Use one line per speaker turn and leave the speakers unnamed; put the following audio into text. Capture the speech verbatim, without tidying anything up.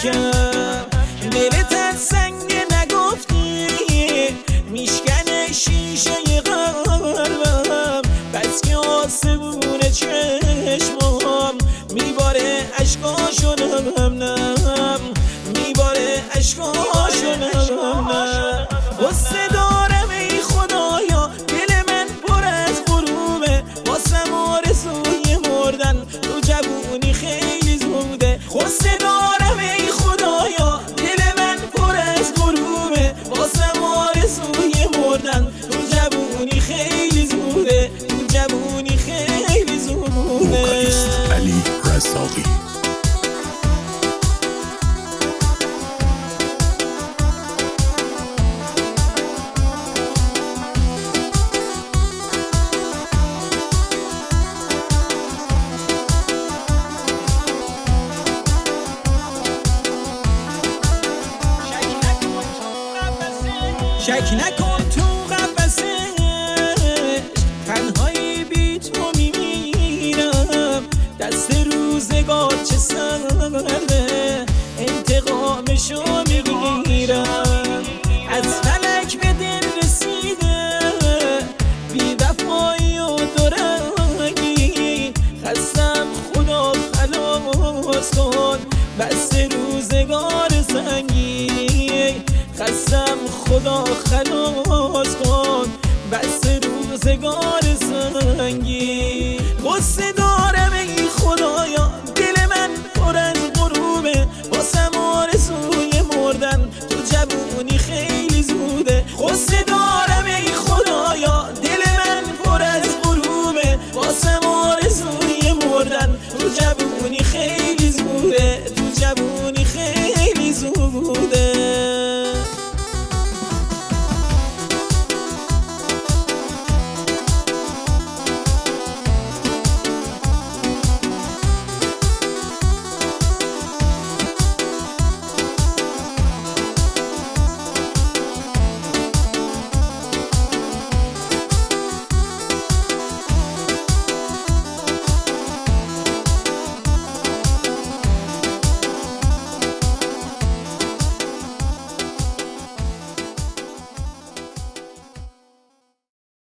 کم دلت از سنگ نگفتی میشکنه شیشه قلبم بس که آسمون چشمام میباره عشقاشو نم نم میباره عشقاشو نم نم غصه دارم ای خدایا دل من پر از غروبه واسم آرزوی مردن تو جوونی خیلی زوده غصه دارم ای خدایا دل من پر از غروبه واسم آرزوی مردن تو جوونی خیلی زوده تو جوونی خیلی زوده
علی رزاقی
شک نکن تو قفسش تنهایی بی تو میمیرم دست روزگار چه سرده انتقامشو میگیرم از فلک به دل رسیده بی وفایی و درنگی خستم خدا خلاص کن بس روزگار سنگی خستم خدا خلاص کن بس روزگار سنگی